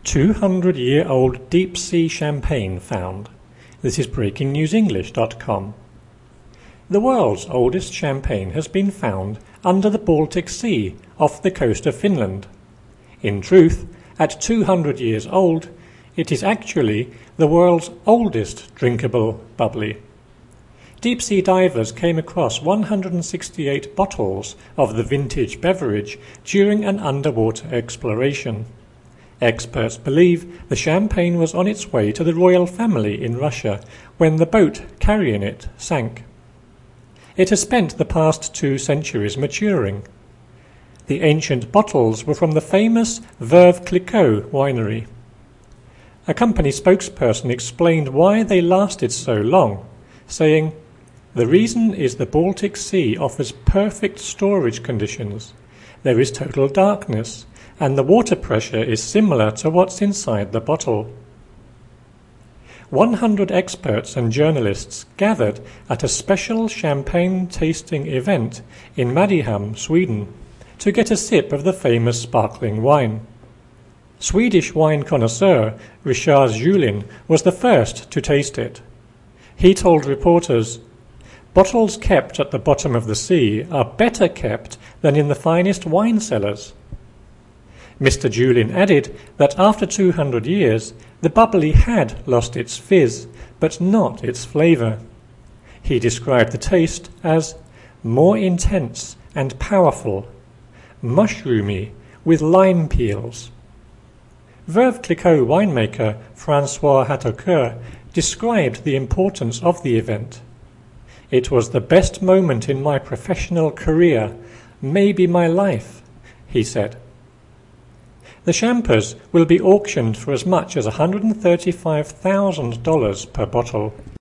200-year-old deep-sea champagne found. This is BreakingNewsEnglish.com. The world's oldest champagne has been found under the Baltic Sea off the coast of Finland. In truth, at 200 years old, it is actually the world's oldest drinkable bubbly. Deep-sea divers came across 168 bottles of the vintage beverage during an underwater exploration. Experts believe the champagne was on its way to the royal family in Russia when the boat carrying it sank. It has spent the past 2 centuries maturing. The ancient bottles were from the famous Veuve Clicquot winery. A company spokesperson explained why they lasted so long, saying, "The reason is the Baltic Sea offers perfect storage conditions. There is total darkness, and the water pressure is similar to what's inside the bottle." 100 experts and journalists gathered at a special champagne tasting event in Mariehamn, Sweden, to get a sip of the famous sparkling wine. Swedish wine connoisseur Richard Julin was the first to taste it. He told reporters, "Bottles kept at the bottom of the sea are better kept than in the finest wine cellars." Mr. Julin added that after 200 years, the bubbly had lost its fizz, but not its flavour. He described the taste as more intense and powerful, mushroomy, with lime peels. Veuve Clicquot winemaker François Hataucoeur described the importance of the event. "It was the best moment in my professional career, maybe my life," he said. The champers will be auctioned for as much as $135,000 per bottle.